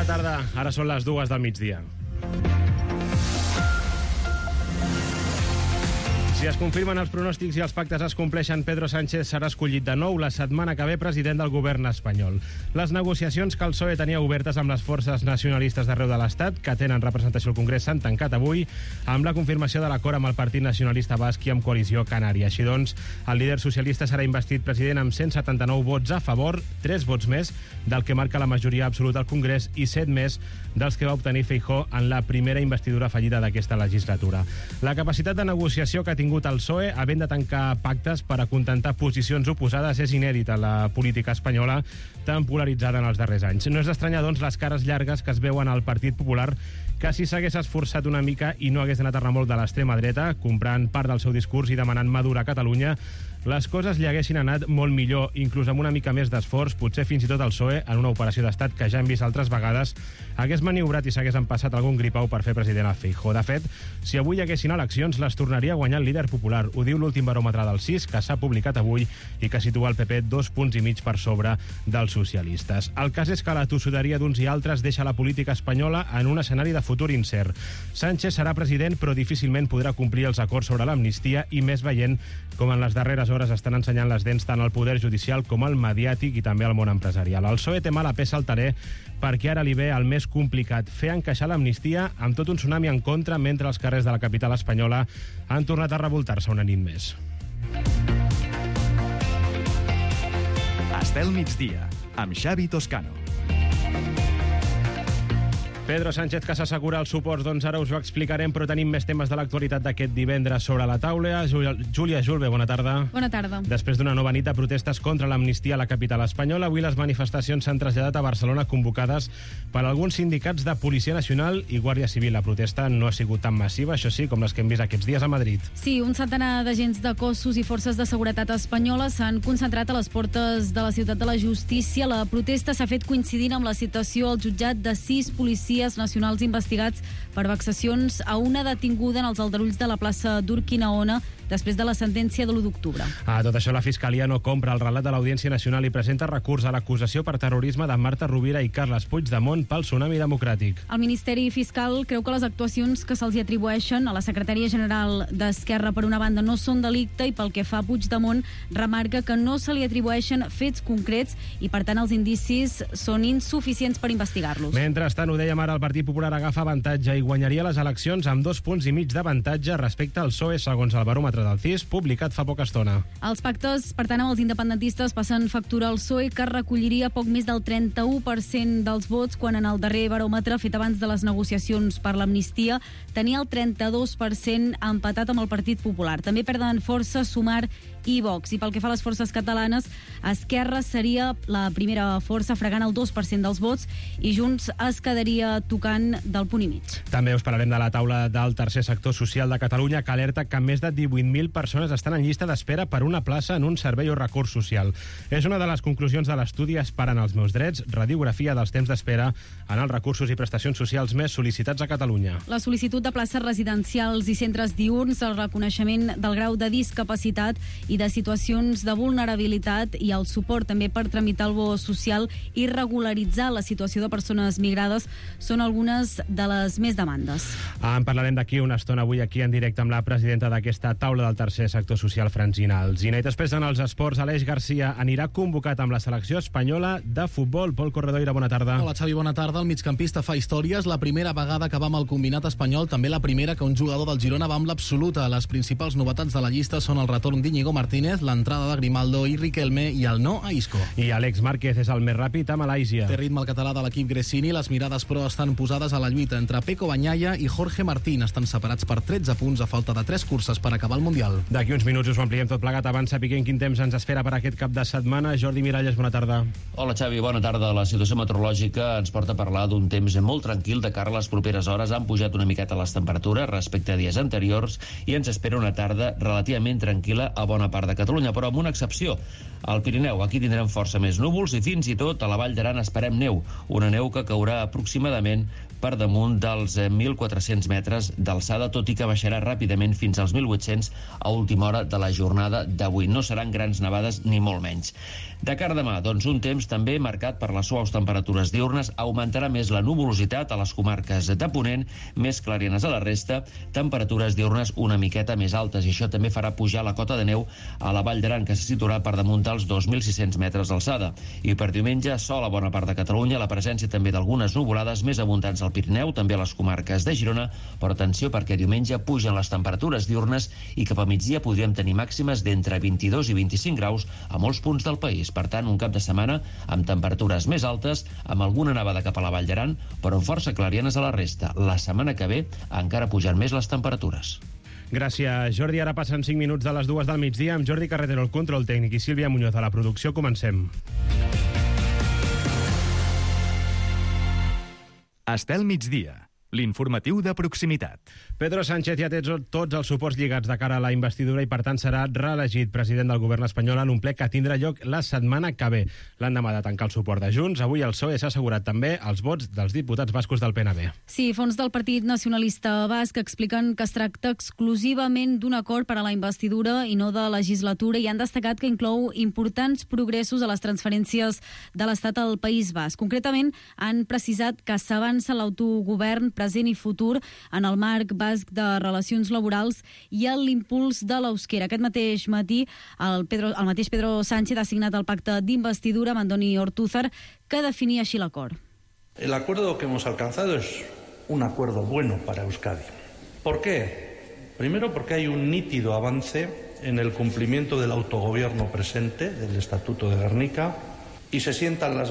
tarda, ara són les 2 del migdia. Si es confirmen els pronòstics i els pactes es compleixen, Pedro Sánchez serà escollit de nou la setmana que ve president del govern espanyol. Les negociacions que el PSOE tenia obertes amb les forces nacionalistes d'arreu de l'Estat, que tenen representació al Congrés, s'han tancat avui amb la confirmació de l'acord amb el Partit Nacionalista Basc i amb Coalició Canària. Així doncs, el líder socialista serà investit president amb 179 vots a favor, 3 vots més del que marca la majoria absoluta al Congrés i 7 més dels que va obtenir Feijóo en la primera investidura fallida d'aquesta legislatura. La capacitat de negociació que ha tingut el PSOE, havent de tancar pactes per acontentar posicions oposades, és inèdita a la política espanyola, tan polaritzada en els darrers anys. No és d'estranyar, doncs, les cares llargues que es veuen al Partit Popular, que si s'hagués esforçat una mica i no hagués anat a remolc de l'extrema dreta, comprant part del seu discurs i demanant madurar a Catalunya, les coses li haguessin anat molt millor, inclús amb una mica més d'esforç, potser fins i tot el PSOE, en una operació d'estat que ja hem vist altres vegades, hagués maniobrat i s'hagués empassat algun gripau per fer president a Feijóo. De fet, si avui hi haguessin eleccions, les tornaria a guanyar el líder popular. Ho diu l'últim baròmetre del CIS, que s'ha publicat avui i que situa el PP 2,5 punts per sobre dels socialistes. El cas és que la tossuderia d'uns i altres deixa la política espanyola en un escenari de futur incert. Sánchez serà president, però difícilment podrà complir els acords sobre l'amnistia, i més veient com en les darreres hores estan ensenyant les dents tant al poder judicial com al mediàtic i també al món empresarial. El PSOE té mala peça al taler perquè ara li ve el més complicat, fer encaixar l'amnistia amb tot un tsunami en contra, mentre els carrers de la capital espanyola han tornat a revoltar-se una nit més. Estel migdia, amb Xavi Toscano. Pedro Sánchez, que s'assegura els suports, doncs ara us ho explicarem, però tenim més temes de l'actualitat d'aquest divendres sobre la taula. Júlia Julve, bona tarda. Bona tarda. Després d'una nova nit de protestes contra l'amnistia a la capital espanyola, avui les manifestacions s'han traslladat a Barcelona, convocades per alguns sindicats de Policia Nacional i Guàrdia Civil. La protesta no ha sigut tan massiva, això sí, com les que hem vist aquests dies a Madrid. Sí, un centenar d'agents de cossos i forces de seguretat espanyoles s'han concentrat a les portes de la Ciutat de la Justícia. La protesta s'ha fet coincidint amb la citació al jutjat de 6 policies nacionals investigats per vexacions a una detinguda en els aldarulls de la plaça d'Urquinaona després de la sentència de l'1 d'octubre. A tot això, la Fiscalia no compra el relat de l'Audiència Nacional i presenta recurs a l'acusació per terrorisme de Marta Rovira i Carles Puigdemont pel tsunami democràtic. El Ministeri Fiscal creu que les actuacions que se'ls atribueixen a la Secretaria General d'Esquerra, per una banda, no són delicte, i pel que fa a Puigdemont, remarca que no se li atribueixen fets concrets i, per tant, els indicis són insuficients per investigar-los. Mentrestant, ho dèiem ara, el Partit Popular agafa avantatge i guanyaria les eleccions amb 2,5 punts d'avantatge respecte al PSOE, segons el baròmetre del CIS, publicat fa poca estona. Els pactes, per tant, amb els independentistes passen factura al PSOE, que recolliria poc més del 31% dels vots, quan en el darrer baròmetre, fet abans de les negociacions per l'amnistia, tenia el 32%, empatat amb el Partit Popular. També perden força Sumar i Vox. I pel que fa a les forces catalanes, Esquerra seria la primera força, fregant el 2% dels vots, i Junts es quedaria tocant del punt i mig. També us parlarem de la taula del tercer sector social de Catalunya, que alerta que més de 18.000 persones estan en llista d'espera per una plaça en un servei o recurs social. És una de les conclusions de l'estudi Esperen els meus drets, radiografia dels temps d'espera en els recursos i prestacions socials més sol·licitats a Catalunya. La sol·licitud de places residencials i centres diürns, el reconeixement del grau de discapacitat i de situacions de vulnerabilitat i el suport també per tramitar el bo social i regularitzar la situació de persones migrades són algunes de les més demandes. En parlarem d'aquí una estona, avui aquí en directe amb la presidenta d'aquesta taula del tercer sector social, Francina Alsina. I després, en els esports, Aleix Garcia anirà convocat amb la selecció espanyola de futbol. Pol Corredoira, bona tarda. Hola, Xavi, bona tarda. El migcampista fa històries. La primera vegada que va amb el combinat espanyol, també la primera que un jugador del Girona va amb l'absoluta. Les principals novetats de la llista són el retorn d'Íñigo Martínez, l'entrada de Grimaldo i Riquelme i el no a Isco. I Àlex Márquez és el més ràpid a Malàisia. Té ritme el català de l'equip Gresini. Les mirades, però, estan posades a la lluita entre Peco Bagnaia i Jorge Martín. Estan separats per 13 punts a falta de 3 curses per acabar el Mundial. D'aquí uns minuts us ho ampliem tot plegat. Abans sapiguem quin temps ens espera per aquest cap de setmana. Jordi Miralles, bona tarda. Hola, Xavi, bona tarda. La situació meteorològica ens porta a parlar d'un temps molt tranquil de cara a les properes hores. Han pujat una miqueta les temperatures respecte a dies anteriors i ens espera una tarda relativament tranquil·la a bona part de Catalunya, però amb una excepció. Al Pirineu, aquí tindrem força més núvols i fins i tot a la Vall d'Aran esperem neu. Una neu que caurà aproximadament per damunt dels 1.400 metres d'alçada, tot i que baixarà ràpidament fins als 1.800 a última hora de la jornada d'avui. No seran grans nevades ni molt menys. De cara a demà, doncs, un temps també marcat per les suaus temperatures diürnes. Augmentarà més la nuvolositat a les comarques de Ponent, més clarianes a la resta, temperatures diürnes una miqueta més altes, i això també farà pujar la cota de neu a la Vall d'Aran, que se situarà per damunt dels 2.600 metres d'alçada. I per diumenge, sol a bona part de Catalunya, la presència també d'algunes nuvolades més abundants al Pirineu, també a les comarques de Girona, però atenció perquè diumenge pugen les temperatures diürnes i cap a migdia podríem tenir màximes d'entre 22 i 25 graus a molts punts del país. Per tant, un cap de setmana amb temperatures més altes, amb alguna nevada cap a la Vall d'Aran, però amb força clarianes a la resta. La setmana que ve encara pujan més les temperatures. Gràcies, Jordi. Ara passen 5 minuts de les 2 del migdia amb Jordi Carretero, el control tècnic, i Sílvia Muñoz a la producció. Comencem. Estel migdia, l'informatiu de proximitat. Pedro Sánchez ja té tots els suports lligats de cara a la investidura i, per tant, serà reelegit president del govern espanyol en un ple que tindrà lloc la setmana que ve. L'endemà de tancar el suport de Junts, avui el PSOE s'ha assegurat també els vots dels diputats bascos del PNB. Sí, fons del Partit Nacionalista Basc expliquen que es tracta exclusivament d'un acord per a la investidura i no de legislatura, i han destacat que inclou importants progressos a les transferències de l'Estat al País Basc. Concretament, han precisat que s'avança l'autogovern present i futur en el marc basc de relacions laborals i en l'impuls de l'euskera. Aquest mateix matí el mateix Pedro Sánchez ha signat el pacte d'investidura amb Andoni Ortúzar, que definia així l'acord. El acuerdo que hemos alcanzado es un acuerdo bueno para Euskadi. ¿Por qué? Primero porque hay un nítido avance en el cumplimiento del autogobierno presente, del Estatuto de Gernika, y se sientan las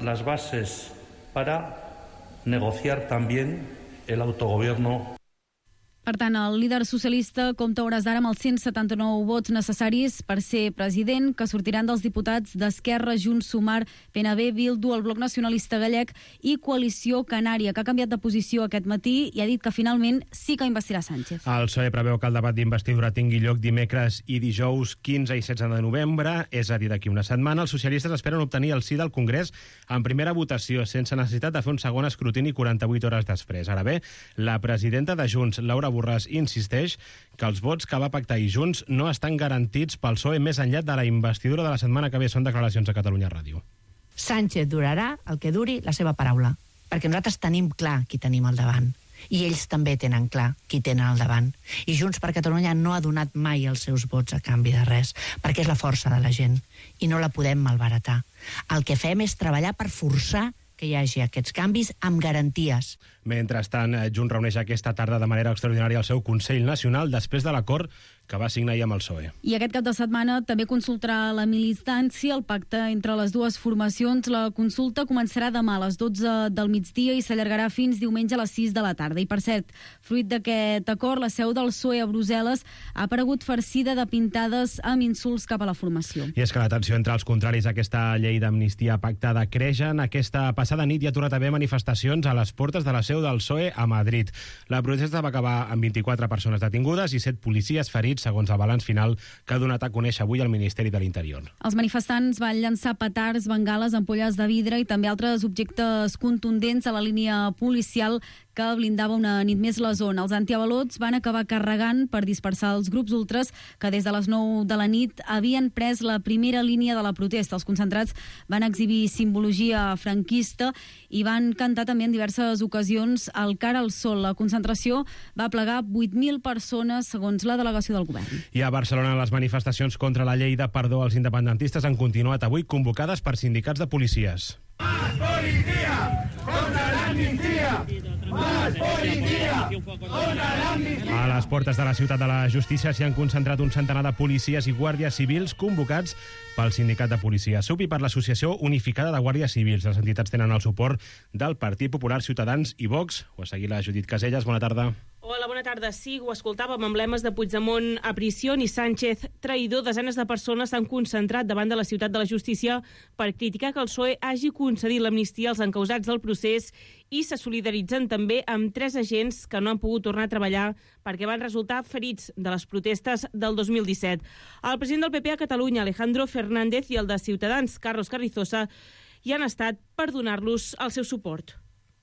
bases para negociar también el autogobierno. Per tant, el líder socialista compta a hores d'ara amb els 179 vots necessaris per ser president, que sortiran dels diputats d'Esquerra, Junts, Sumar, PNB, Bildu, el Bloc Nacionalista Gallec i Coalició Canària, que ha canviat de posició aquest matí i ha dit que finalment sí que investirà Sánchez. El PSOE preveu que el debat d'investidura tingui lloc dimecres i dijous 15 i 16 de novembre, és a dir, d'aquí una setmana. Els socialistes esperen obtenir el sí del Congrés en primera votació, sense necessitat de fer un segon escrutini 48 hores després. Ara bé, la presidenta de Junts, Laura Borràs, insisteix que els vots que va pactar i Junts no estan garantits pel PSOE més enllà de la investidura de la setmana que ve. Són declaracions a Catalunya Ràdio. Sánchez durarà el que duri la seva paraula, perquè nosaltres tenim clar qui tenim al davant, i ells també tenen clar qui tenen al davant. I Junts per Catalunya no ha donat mai els seus vots a canvi de res, perquè és la força de la gent, i no la podem malbaratar. El que fem és treballar per forçar que hi hagi aquests canvis amb garanties. Mentrestant, Junts reuneix aquesta tarda de manera extraordinària el seu Consell Nacional després de l'acord que va signar ahir amb el PSOE. I aquest cap de setmana també consultarà la militància, el pacte entre les dues formacions. La consulta començarà demà a les 12 del migdia i s'allargarà fins diumenge a les 6 de la tarda. I, per cert, fruit d'aquest acord, la seu del PSOE a Brussel·les ha aparegut farcida de pintades amb insults cap a la formació. I és que la tensió entre els contraris a aquesta llei d'amnistia pactada creixen. Aquesta passada nit hi ha tornat a haver manifestacions a les portes de la seu del PSOE a Madrid. La protesta va acabar amb 24 persones detingudes i 7 policies ferits, segons el balanç final que ha donat a conèixer avui el Ministeri de l'Interior. Els manifestants van llançar petards, bengales, ampolles de vidre i també altres objectes contundents a la línia policial que blindava una nit més la zona. Els antiavalots van acabar carregant per dispersar els grups ultres que des de les 9 de la nit havien pres la primera línia de la protesta. Els concentrats van exhibir simbologia franquista i van cantar també en diverses ocasions el Cara al Sol. La concentració va plegar 8.000 persones, segons la delegació del govern. I a Barcelona, les manifestacions contra la llei de perdó als independentistes han continuat avui, convocades per sindicats de policies. ¡Más policía! ¡Contra la amnistía! ¡Más policía! ¡Contra la amnistía! A les portes de la ciutat de la justícia s'hi han concentrat un centenar de policies i guàrdies civils convocats pel sindicat de policia SUP i per l'Associació Unificada de Guàrdies Civils. Les entitats tenen el suport del Partit Popular, Ciutadans i Vox. Ho ha seguit la Judit Casellas. Bona tarda. Hola, bona tarda. Sí, ho escoltàvem, emblemes de Puigdemont a Prisión i Sánchez traïdor. Desenes de persones s'han concentrat davant de la ciutat de la justícia per criticar que el PSOE hagi concedit l'amnistia als encausats del procés i se solidaritzen també amb 3 agents que no han pogut tornar a treballar perquè van resultar ferits de les protestes del 2017. El president del PP a Catalunya, Alejandro Fernández, i el de Ciutadans, Carlos Carrizosa, hi han estat per donar-los el seu suport.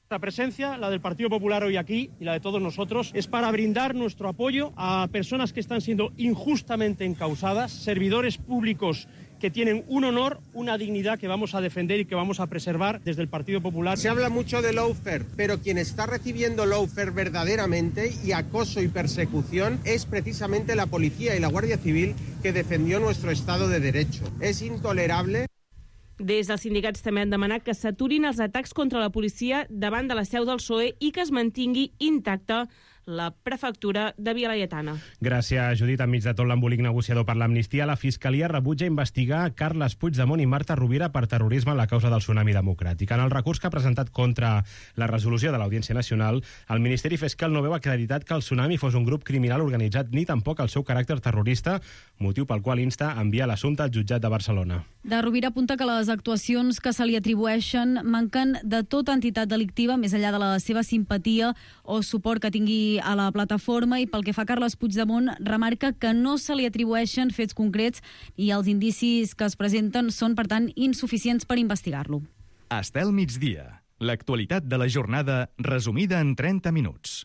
La presencia, la del Partido Popular hoy aquí y la de todos nosotros, es para brindar nuestro apoyo a personas que están siendo injustamente encausadas, servidores públicos que tienen un honor, una dignidad que vamos a defender y que vamos a preservar desde el Partido Popular. Se habla mucho de lawfare, pero quien está recibiendo lawfare verdaderamente y acoso y persecución es precisamente la policía y la Guardia Civil que defendió nuestro Estado de Derecho. És intolerable. Des dels sindicats també han demanat que s'aturin els atacs contra la policia davant de la seu del PSOE i que es mantingui intacta la prefectura de Via Laietana. Gràcies, Judit. Enmig de tot l'embolic negociador per l'amnistia, la Fiscalia rebutja investigar Carles Puigdemont i Marta Rovira per terrorisme en la causa del tsunami democràtic. En el recurs que ha presentat contra la resolució de l'Audiència Nacional, el Ministeri Fiscal no veu acreditat que el tsunami fos un grup criminal organitzat ni tampoc el seu caràcter terrorista, motiu pel qual insta a enviar l'assumpte al jutjat de Barcelona. De Rovira apunta que les actuacions que se li atribueixen manquen de tota entitat delictiva, més enllà de la seva simpatia o suport que tingui a la plataforma, i pel que fa a Carles Puigdemont remarca que no se li atribueixen fets concrets i els indicis que es presenten són, per tant, insuficients per investigar-lo. Estel migdia. L'actualitat de la jornada resumida en 30 minuts.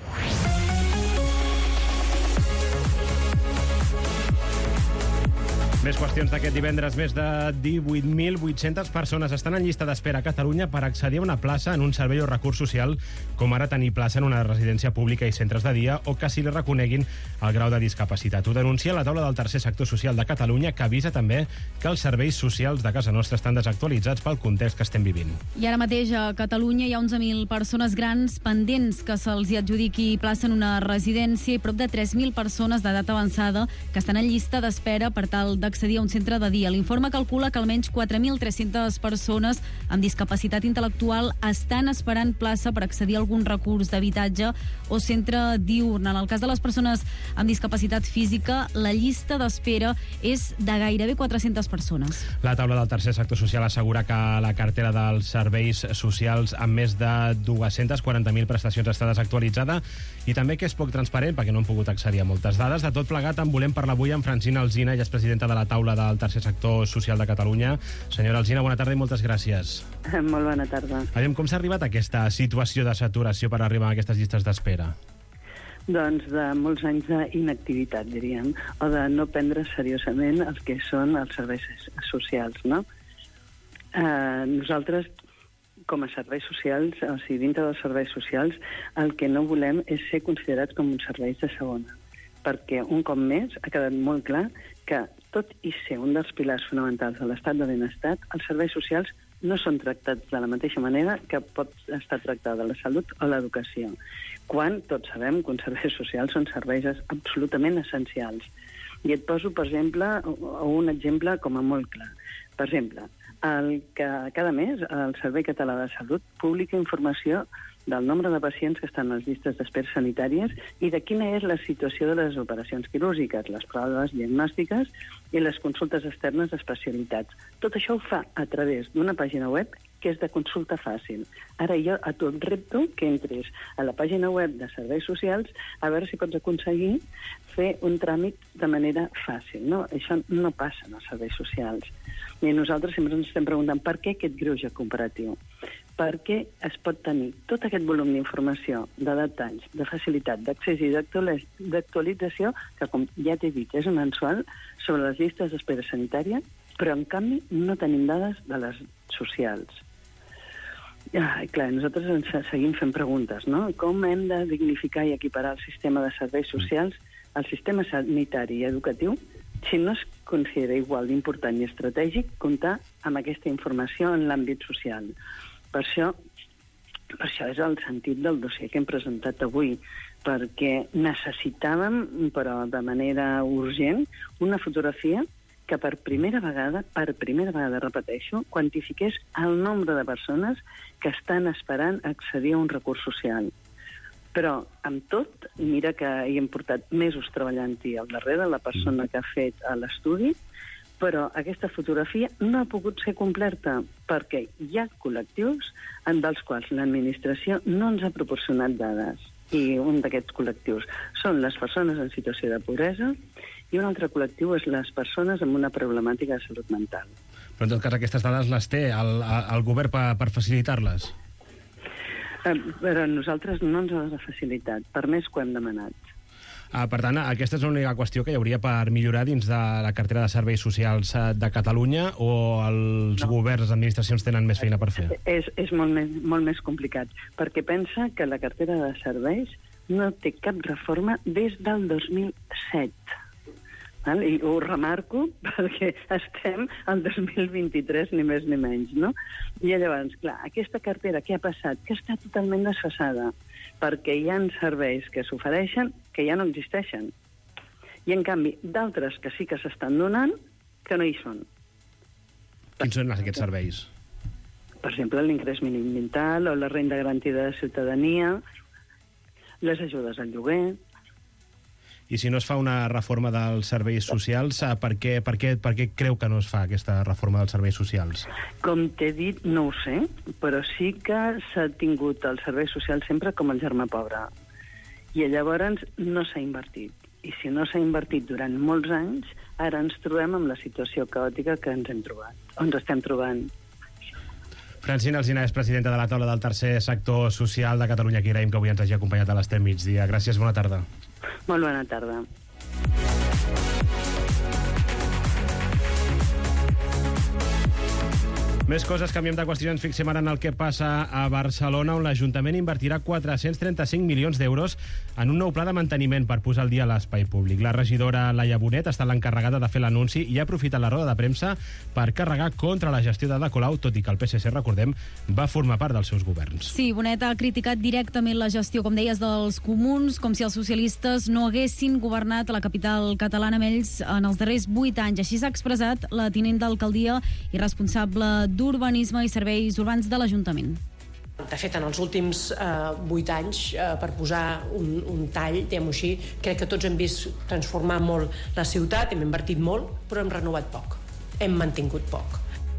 Més qüestions d'aquest divendres. Més de 18.800 persones estan en llista d'espera a Catalunya per accedir a una plaça en un servei o recurs social, com ara tenir plaça en una residència pública i centres de dia, o que si li reconeguin el grau de discapacitat. Ho denuncia la taula del tercer sector social de Catalunya, que avisa també que els serveis socials de casa nostra estan desactualitzats pel context que estem vivint. I ara mateix a Catalunya hi ha 11.000 persones grans pendents que se'ls hi adjudiqui plaça en una residència i prop de 3.000 persones d'edat avançada que estan en llista d'espera per tal d'accedir a un centre de dia. L'informe calcula que almenys 4.300 persones amb discapacitat intel·lectual estan esperant plaça per accedir a algun recurs d'habitatge o centre diürn. En el cas de les persones amb discapacitat física, la llista d'espera és de gairebé 400 persones. La taula del tercer sector social assegura que la cartera dels serveis socials amb més de 240.000 prestacions està desactualitzada i també que és poc transparent perquè no han pogut accedir a moltes dades. De tot plegat en volem parlar avui amb Francina Alsina, ella és presidenta de la taula del tercer sector social de Catalunya. Senyora Alsina, bona tarda i moltes gràcies. Molt bona tarda. Aviam, com s'ha arribat a aquesta situació de saturació per arribar a aquestes llistes d'espera? Doncs de molts anys d'inactivitat, diríem, o de no prendre seriosament el que són els serveis socials, no? Nosaltres, com a serveis socials, o sigui, dintre dels serveis socials, el que no volem és ser considerats com uns serveis de segona, perquè un cop més ha quedat molt clar que, tot i ser un dels pilars fonamentals de l'estat de benestar, els serveis socials no són tractats de la mateixa manera que pot estar tractada la salut o l'educació, quan tots sabem que uns serveis socials són serveis absolutament essencials. I et poso, per exemple, un exemple com a molt clar. Per exemple, cada mes el Servei Català de Salut publica informació del nombre de pacients que estan a les llistes d'espera sanitàries i de quina és la situació de les operacions quirúrgiques, les proves diagnòstiques i les consultes externes d'especialitats. Tot això ho fa a través d'una pàgina web que és de consulta fàcil. Ara jo a tu et repto que entris a la pàgina web de serveis socials a veure si pots aconseguir fer un tràmit de manera fàcil. No, això no passa en els serveis socials. I nosaltres sempre ens estem preguntant per què aquest greuge comparatiu. Perquè es pot tenir tot aquest volum d'informació, de detalls, de facilitat, d'accés i d'actualització, que, com ja t'he dit, és mensual, sobre les llistes d'espera sanitària, però, en canvi, no tenim dades de les socials. Clar, nosaltres ens seguim fent preguntes, no? Com hem de dignificar i equiparar el sistema de serveis socials al sistema sanitari i educatiu si no es considera igual d'important i estratègic comptar amb aquesta informació en l'àmbit social? Per això és el sentit del dossier que hem presentat avui, perquè necessitàvem, però de manera urgent, una fotografia que per primera vegada, repeteixo, quantifiqués el nombre de persones que estan esperant accedir a un recurs social. Però, amb tot, mira que hi hem portat mesos treballant-hi al darrere, la persona que ha fet l'estudi, però aquesta fotografia no ha pogut ser completa perquè hi ha col·lectius dels quals l'administració no ens ha proporcionat dades. I un d'aquests col·lectius són les persones en situació de pobresa i un altre col·lectiu és les persones amb una problemàtica de salut mental. Però en tot cas aquestes dades les té el govern per facilitar-les? Però nosaltres no ens les ha facilitat, per més que ho hem demanat. Per tant, aquesta és l'única qüestió que hi hauria per millorar dins de la cartera de serveis socials de Catalunya, o els governs, les administracions tenen més feina per fer? És molt més complicat, perquè pensa que la cartera de serveis no té cap reforma des del 2007. Val? I ho remarco perquè estem al 2023, ni més ni menys, no? I llavors, clar, aquesta cartera, què ha passat? Que està totalment desfasada, perquè hi ha serveis que s'ofereixen que ja no existeixen. I, en canvi, d'altres que sí que s'estan donant, que no hi són. Quins són aquests serveis? Per exemple, l'ingrés mínim vital o la renda garantida de ciutadania, les ajudes al lloguer. I si no es fa una reforma dels serveis socials, per què creu que no es fa aquesta reforma dels serveis socials? Com t'he dit, no ho sé, però sí que s'ha tingut els serveis socials sempre com el germà pobre. I llavors no s'ha invertit. I si no s'ha invertit durant molts anys, ara ens trobem amb la situació caòtica que ens hem trobat, o ens estem trobant. Francina Alsina és presidenta de la taula del tercer sector social de Catalunya, que agraïm que avui ens hagi acompanyat a l'Estem migdia. Gràcies, bona tarda. Molt bona tarda. Més coses, canviem de qüestió, ens fixem ara en el que passa a Barcelona, on l'Ajuntament invertirà 435 milions d'euros en un nou pla de manteniment per posar al dia l'espai públic. La regidora Laia Bonet està l'encarregada de fer l'anunci i ha aprofitat la roda de premsa per carregar contra la gestió de Ada Colau, tot i que el PSC, recordem, va formar part dels seus governs. Sí, Bonet ha criticat directament la gestió, com deies, dels comuns, com si els socialistes no haguessin governat a la capital catalana amb ells en els darrers 8 anys. Així s'ha expressat la tinent d'alcaldia i responsable d'Urbanisme i Serveis Urbans de l'Ajuntament. De fet, en els últims 8 anys, per posar un tall, diguem-ho així, crec que tots hem vist transformar molt la ciutat, hem invertit molt, però hem renovat poc, hem mantingut poc.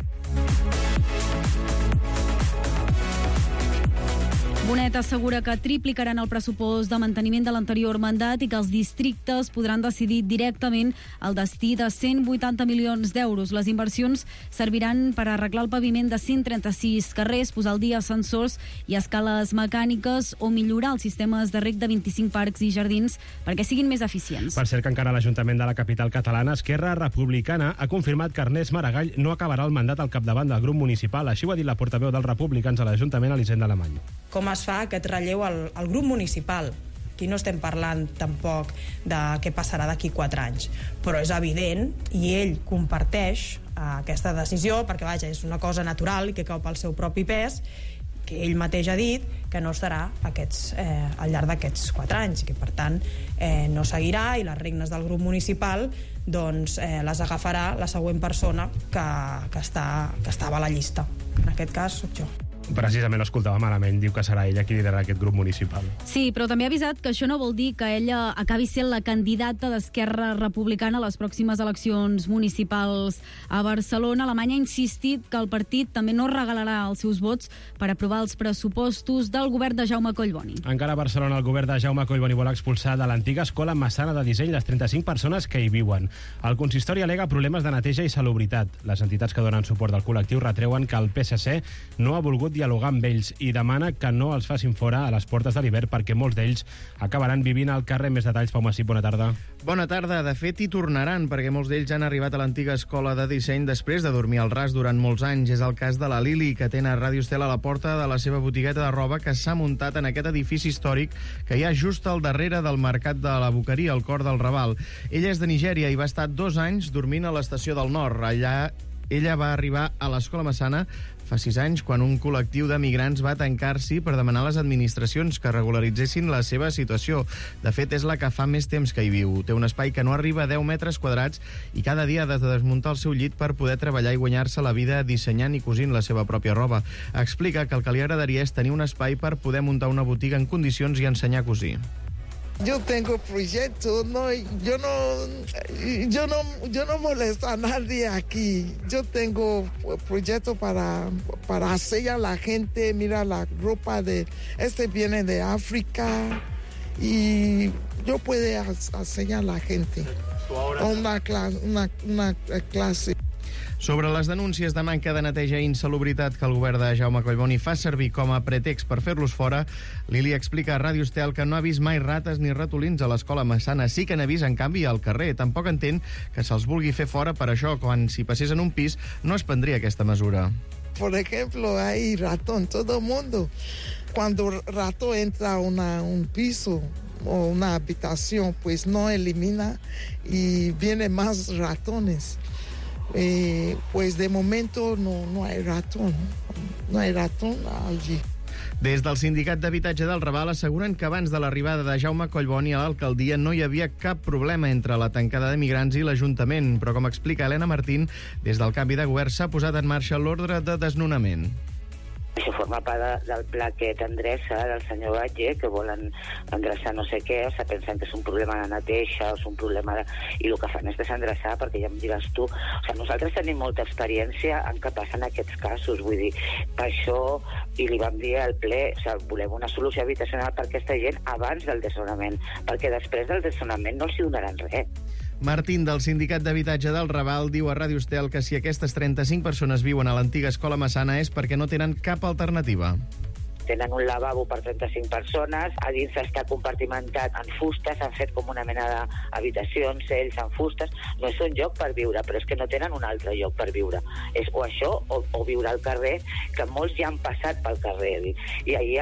Bonet assegura que triplicaran el pressupost de manteniment de l'anterior mandat i que els districtes podran decidir directament el destí de 180 milions d'euros. Les inversions serviran per arreglar el paviment de 136 carrers, posar al dia ascensors i escales mecàniques o millorar els sistemes de reg de 25 parcs i jardins perquè siguin més eficients. Per cert que encara l'Ajuntament de la capital catalana, Esquerra Republicana, ha confirmat que Ernest Maragall no acabarà el mandat al capdavant del grup municipal. Així ho ha dit la portaveu dels republicans a l'Ajuntament, Elisenda Alemany. Com es fa aquest relleu al grup municipal? Aquí no estem parlant tampoc de què passarà d'aquí 4 anys, però és evident, i ell comparteix aquesta decisió, perquè vaja, és una cosa natural i que cau pel seu propi pes, que ell mateix ha dit que no estarà al llarg d'aquests 4 anys, i que per tant no seguirà, i les regnes del grup municipal doncs les agafarà la següent persona que estava a la llista. En aquest cas soc jo. Precisament ho escoltava malament, diu que serà ella qui liderarà aquest grup municipal. Sí, però també ha avisat que això no vol dir que ella acabi sent la candidata d'Esquerra Republicana a les pròximes eleccions municipals a Barcelona. Alemanya ha insistit que el partit també no regalarà els seus vots per aprovar els pressupostos del govern de Jaume Collboni. Encara a Barcelona, el govern de Jaume Collboni vol expulsar de l'antiga escola Massana de disseny les 35 persones que hi viuen. El consistori al·lega problemes de neteja i salubritat. Les entitats que donen suport al col·lectiu retreuen que el PSC no ha volgut dialogar amb ells i demana que no els facin fora a les portes de l'hivern perquè molts d'ells acabaran vivint al carrer. Més detalls, Pau Massip, bona tarda. Bona tarda. De fet, hi tornaran perquè molts d'ells han arribat a l'antiga escola de disseny després de dormir al ras durant molts anys. És el cas de la Lili, que té a Ràdio Estel a la porta de la seva botigueta de roba que s'ha muntat en aquest edifici històric que hi ha just al darrere del mercat de la Boqueria, al cor del Raval. Ella és de Nigèria i va estar 2 anys dormint a l'estació del Nord. Allà ella va arribar a l'escola Massana fa 6 anys, quan un col·lectiu de migrants va tancar-s'hi per demanar a les administracions que regularitzessin la seva situació. De fet, és la que fa més temps que hi viu. Té un espai que no arriba a 10 metres quadrats i cada dia ha de desmuntar el seu llit per poder treballar i guanyar-se la vida dissenyant i cosint la seva pròpia roba. Explica que el que li agradaria és tenir un espai per poder muntar una botiga en condicions i ensenyar a cosir. Yo tengo proyectos, yo no molesto a nadie aquí. Yo tengo proyectos para hacer a la gente, mira la ropa viene de África y yo puedo hacer a la gente una clase. Sobre les denúncies de manca de neteja i insalubritat que el govern de Jaume Collboni fa servir com a pretext per fer-los fora, Lili explica a Ràdio Estel que no ha vist mai rates ni ratolins a l'escola Massana. Sí que n'ha vist, en canvi, al carrer. Tampoc entén que se'ls vulgui fer fora per això, quan si passés en un pis no es prendria aquesta mesura. Por ejemplo, hay ratón, todo el mundo. Cuando ratón entra a un piso o una habitación, pues no elimina y vienen más ratones. Pues de momento no hay ratón. No hay ratón allí. Des del Sindicat d'Habitatge del Raval asseguren que abans de l'arribada de Jaume Collboni a l'alcaldia no hi havia cap problema entre la tancada de migrants i l'Ajuntament, però com explica Helena Martín, des del canvi de govern s'ha posat en marxa l'ordre de desnonament. Això forma part del pla que t'endreça del senyor Batlle, que volen endreçar no sé què, o sigui, pensen que és un problema de neteja, o és un problema i el que fan és desendreçar, perquè ja em diràs tu. O sigui, nosaltres tenim molta experiència en què passen aquests casos, vull dir, per això, i li vam dir al ple, o sigui, volem una solució habitacional per aquesta gent abans del desnonament, perquè després del desnonament no els hi donaran res. Martín, del Sindicat d'Habitatge del Raval, diu a Ràdio Estel que si aquestes 35 persones viuen a l'antiga escola Massana és perquè no tenen cap alternativa. Tenen un lavabo per 35 persones, a dins està compartimentat en fustes, han fet com una mena d'habitacions, ells en fustes, no és un lloc per viure, però és que no tenen un altre lloc per viure. És o això o viure al carrer, que molts ja han passat pel carrer, i allí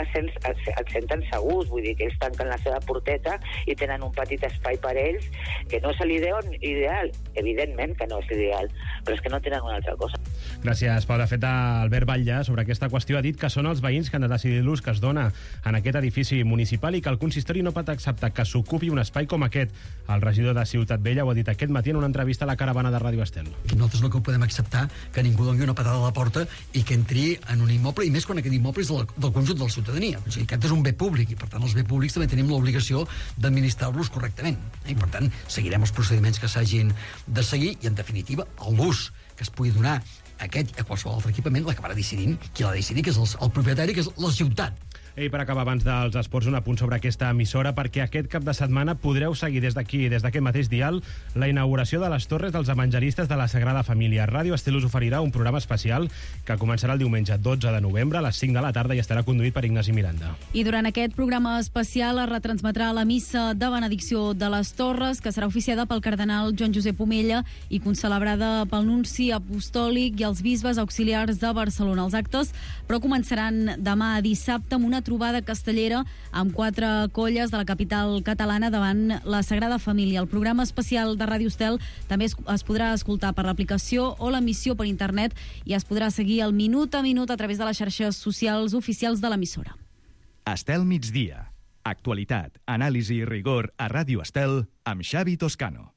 et senten segurs, vull dir que ells tanquen la seva porteta i tenen un petit espai per ells, que no és l'ideal, evidentment que no és l'ideal, però és que no tenen una altra cosa. Gràcies, Pau. De fet, Albert Batlle, sobre aquesta qüestió, ha dit que són els veïns que han de decidir l'ús que es dona en aquest edifici municipal i que el consistori no pot acceptar que s'ocupi un espai com aquest. El regidor de Ciutat Vella ho ha dit aquest matí en una entrevista a la caravana de Ràdio Estel. Nosaltres no podem acceptar que ningú doni una patada a la porta i que entri en un immoble, i més quan aquest immoble és del conjunt de la ciutadania. O sigui, aquest és un bé públic i, per tant, els bé públics també tenim l'obligació d'administrar-los correctament. I, per tant, seguirem els procediments que s'hagin de seguir i, en definitiva, l'ús que es pugui donar aquest i a qualsevol altre equipament l'acabarà decidint qui l'ha de decidir, que és el propietari, que és la ciutat. I per acabar, abans dels esports, un apunt sobre aquesta emissora, perquè aquest cap de setmana podreu seguir des d'aquí, des d'aquest mateix dial, la inauguració de les Torres dels Evangelistes de la Sagrada Família. Ràdio Estel us oferirà un programa especial que començarà el diumenge 12 de novembre a les 5 de la tarda i estarà conduït per Ignasi Miranda. I durant aquest programa especial es retransmetrà la missa de benedicció de les Torres, que serà oficiada pel cardenal Joan Josep Omella i concelebrada pel nunci apostòlic i els bisbes auxiliars de Barcelona. Els actes, però, començaran demà dissabte amb una trobada castellera amb 4 colles de la capital catalana davant la Sagrada Família. El programa especial de Ràdio Estel també es podrà escoltar per l'aplicació o l'emissió per internet i es podrà seguir el minut a minut a través de les xarxes socials oficials de l'emissora. Estel migdia. Actualitat, anàlisi i rigor a Ràdio Estel amb Xavi Toscano.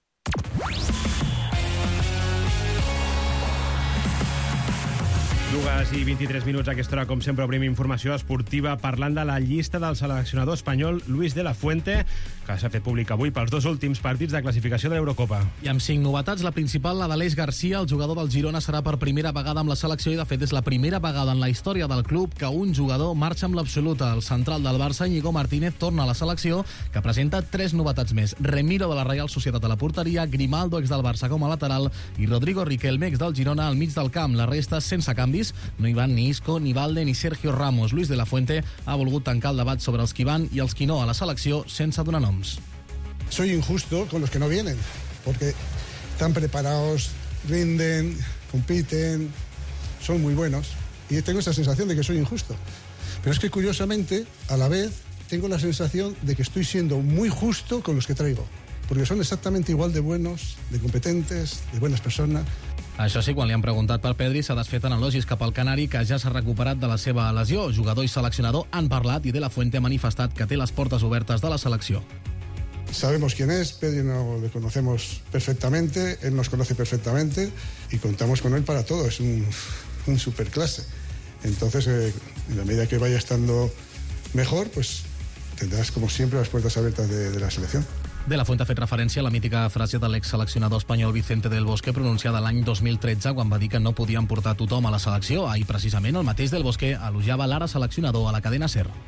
Dues i 23 minuts a aquesta hora, com sempre, obrim informació esportiva parlant de la llista del seleccionador espanyol Luis de la Fuente, que s'ha fet públic avui pels 2 últims partits de classificació de l'Eurocopa. I amb 5 novetats, la principal, la d'Aleix Garcia, el jugador del Girona, serà per primera vegada amb la selecció i, de fet, és la primera vegada en la història del club que un jugador marxa amb l'absoluta. El central del Barça, Íñigo Martínez, torna a la selecció, que presenta 3 novetats més. Remiro, de la Reial Societat, a la porteria, Grimaldo, ex del Barça, com a lateral, i Rodrigo Riquelme, ex del Girona, al mig del camp. La resta sense canvis. No hi van ni Isco, ni Valde, ni Sergio Ramos. Luis de la Fuente ha volgut tancar el debat sobre els qui van i els qui no a la selecció sense donar noms. Soy injusto con los que no vienen, porque están preparados, rinden, compiten, son muy buenos. Y tengo esa sensación de que soy injusto. Pero es que, curiosamente, a la vez, tengo la sensación de que estoy siendo muy justo con los que traigo. Porque son exactamente igual de buenos, de competentes, de buenas personas. Això sí, quan li han preguntat per Pedri, s'ha desfet en elogis cap al canari, que ja s'ha recuperat de la seva lesió. Jugador i seleccionador han parlat i De la Fuente ha manifestat que té les portes obertes de la selecció. Sabemos quién es, Pedri no le conocemos perfectamente, él nos conoce perfectamente y contamos con él para todo, es un superclase. Entonces, en la medida que vaya estando mejor, pues tendrás, como siempre, las puertas abiertas de la selección. De la Fuente ha fet referència a la mítica frase de l'exseleccionador espanyol Vicente del Bosque, pronunciada l'any 2013, quan va dir que no podien portar tothom a la selecció. Ahir, precisament, el mateix del Bosque elogiava l'ara seleccionador a la cadena SER.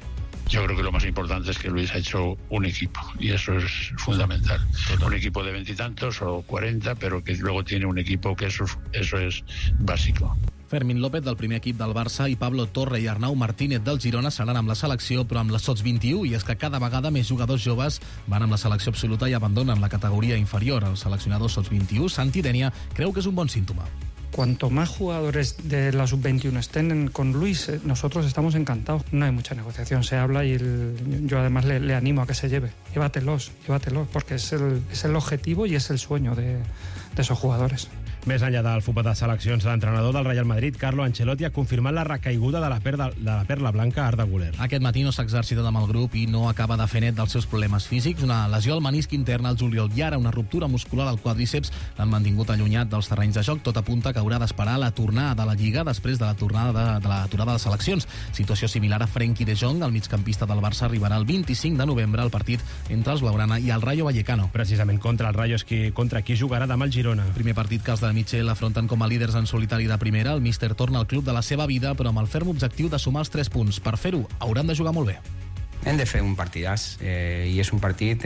Yo creo que lo más importante es que Luis ha hecho un equipo y eso es fundamental. Un equipo de 20 y tantos o 40, pero que luego tiene un equipo que eso es básico. Fermín López, del primer equip del Barça, i Pablo Torre i Arnau Martínez del Girona seran amb la selecció, però amb les sots 21, i és que cada vegada més jugadors joves van amb la selecció absoluta i abandonen la categoria inferior. El seleccionador sots 21, Santi Denia, creu que és un bon símptoma. Cuanto más jugadores de la sub-21 estén con Luis, nosotros estamos encantados. No hay mucha negociación, se habla y yo además le animo a que se lleve. Llévatelos, porque es el objetivo y es el sueño de esos jugadores. Més enllà del futbol de seleccions, l'entrenador del Real Madrid, Carlo Ancelotti, ha confirmat la recaiguda de la perla blanca Arda Güler. Aquest matí no s'ha exercitat amb el grup i no acaba de fer net dels seus problemes físics. Una lesió al menisc intern al juliol i ara una ruptura muscular al quadríceps l'han mantingut allunyat dels terrenys de joc. Tot apunta que haurà d'esperar la tornada de la Lliga després de la tornada de l'aturada de seleccions. Situació similar a Frenkie de Jong, el migcampista del Barça, arribarà el 25 de novembre al partit entre els Blaugrana i el Rayo Vallecano. Precisament contra el Rayo contra qui jugarà demà el Girona. Primer partit que els de Michel afronten com a líders en solitari de primera. El míster torna al club de la seva vida, però amb el ferm objectiu de sumar els 3 punts. Per fer-ho, hauran de jugar molt bé. Hem de fer un partidàs, i és un partit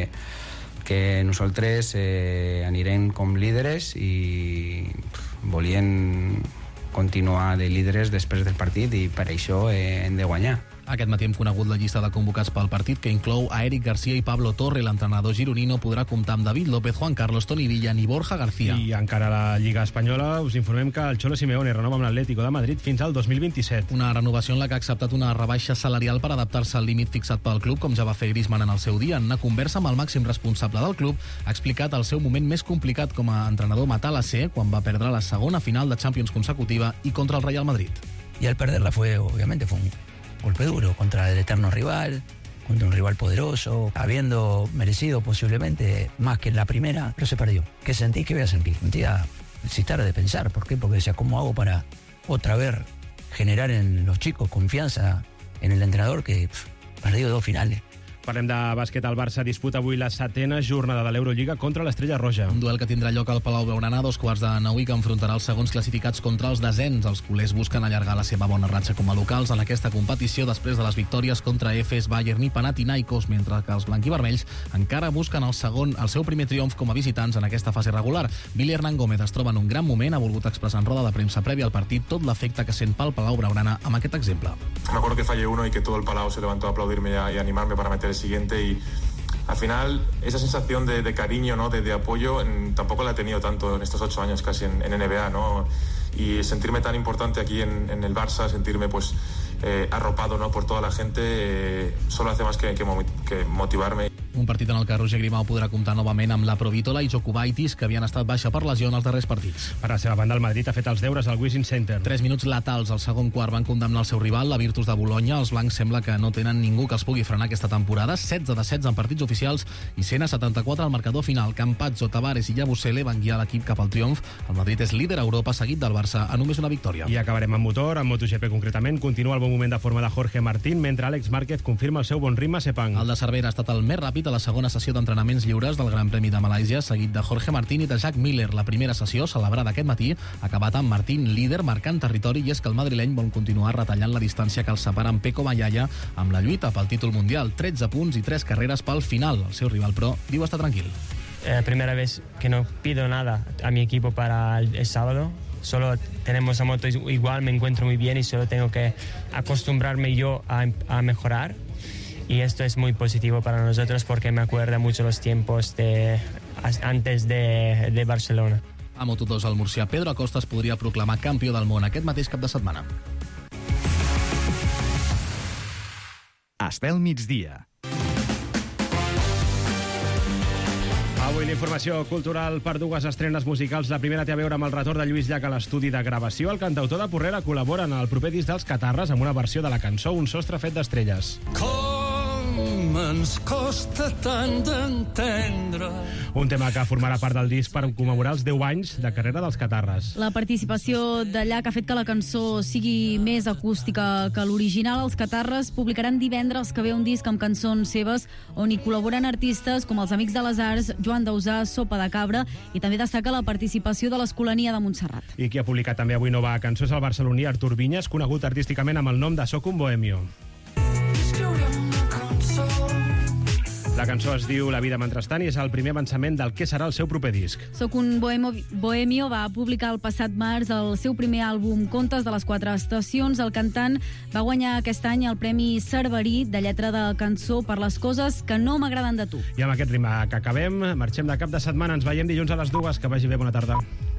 que nosaltres anirem com líderes i volien continuar de líderes després del partit i per això hem de guanyar. Aquest matí hem conegut la llista de convocats pel partit, que inclou a Eric García i Pablo Torre. L'entrenador gironino podrà comptar amb David López, Juan Carlos, Toni Villa i Borja García. I encara a la Lliga Espanyola us informem que el Cholo Simeone renova amb l'Atlético de Madrid fins al 2027. Una renovació en la que ha acceptat una rebaixa salarial per adaptar-se al límit fixat pel club, com ja va fer Griezmann en el seu dia. En una conversa amb el màxim responsable del club, ha explicat el seu moment més complicat com a entrenador matar la C quan va perdre la segona final de Champions consecutiva i contra el Real Madrid. Y al perderla fue un golpe duro contra el eterno rival, contra un rival poderoso, habiendo merecido posiblemente más que en la primera, pero se perdió. ¿Qué sentí? ¿Qué voy a sentir? Sentía necesitar de pensar. ¿Por qué? Porque decía, ¿cómo hago para otra vez generar en los chicos confianza en el entrenador que perdió 2 finales? Parlem de bàsquet. El Barça disputa avui la 7ª jornada de l'Eurolliga contra l'Estrella Roja. Un duel que tindrà lloc al Palau Blaugrana a 2:15 i que enfrontarà els segons classificats contra els desens. Els culers busquen allargar la seva bona ratxa com a locals en aquesta competició després de les victòries contra Efes, Bayern i Panathinaikos, mentre que els blanquivermells encara busquen el seu primer triomf com a visitants en aquesta fase regular. Billy Hernán Gómez es troba en un gran moment, ha volgut expressar en roda de premsa prèvia al partit tot l'efecte que sent pel Palau Blaugrana amb aquest exemple. Me acuerdo que fallé uno y que todo el Palau se levantó a aplaudirme y a animarme para meter el siguiente, y al final esa sensación de cariño, ¿no? de apoyo tampoco la he tenido tanto en estos 8 años casi en NBA, ¿no? Y sentirme tan importante aquí en el Barça, sentirme pues arropado, ¿no? por toda la gente, solo hace más que motivarme. Un partit en el que Roger Grimau podrà comptar novament amb la Provítola i Jokubaitis, que havien estat baixa per lesió en els darrers partits. Per la seva banda, el Madrid ha fet els deures al Wizzing Center. 3 minuts letals al segon quart van condemnar el seu rival, la Virtus de Bologna. Els blancs sembla que no tenen ningú que els pugui frenar aquesta temporada. 16 de 16 en partits oficials i 174 al marcador final. Campazzo, Tavares i Yabusele van guiar l'equip cap al triomf. El Madrid és líder a Europa, seguit del Barça a només una victòria. I acabarem amb motor, en MotoGP concretament. Continua el bon moment de forma de Jorge Martín, mentre Àlex Márquez confirma el seu bon ritme a Sepang. El de Cervera ha estat el més ràpid a la segona sessió d'entrenaments lliures del Gran Premi de Malàisia, seguit de Jorge Martín i de Jack Miller. La primera sessió, celebrada aquest matí, ha acabat amb Martín líder, marcant territori, i és que el madrileny vol continuar retallant la distància que el separa amb Pecco Bagnaia amb la lluita pel títol mundial. 13 punts i 3 carreres pel final. El seu rival, però, diu estar tranquil. Primera vez que no pido nada a mi equipo para el sábado. Solo tenemos la moto igual, me encuentro muy bien y solo tengo que acostumbrarme yo a mejorar. Y esto es muy positivo para nosotros porque me acuerda mucho los tiempos antes de Barcelona. A Moto2, el murcià Pedro Acosta es podria proclamar campió del món aquest mateix cap de setmana. Estel migdia. Avui l'informació cultural per 2 estrenes musicals. La primera té a veure amb el retorn de Lluís Llach a l'estudi de gravació. El cantautor de Porrera col·labora en el proper disc dels Catarres amb una versió de la cançó Un sostre fet d'estrelles. Ens costa tant d'entendre. Un tema que formarà part del disc per commemorar els 10 anys de carrera dels Catarres. La participació de Llach ha fet que la cançó sigui més acústica que l'original. Els Catarres publicaran divendres que ve un disc amb cançons seves on hi col·laboren artistes com els Amics de les Arts, Joan Dausà, Sopa de Cabra, i també destaca la participació de l'Escolania de Montserrat. I qui ha publicat també avui nova cançó és el barceloní Artur Vinyes, conegut artísticament amb el nom de Soc un bohemio. Escriure La cançó es diu La vida mentrestant i és el primer avançament del que serà el seu proper disc. Soc un bohemio va publicar el passat març el seu primer àlbum Contes de les 4 estacions. El cantant va guanyar aquest any el Premi Cerverí de lletra de cançó per les coses que no m'agraden de tu. I amb aquest ritme que acabem, marxem de cap de setmana. Ens veiem dilluns a les 2. Que vagi bé, bona tarda.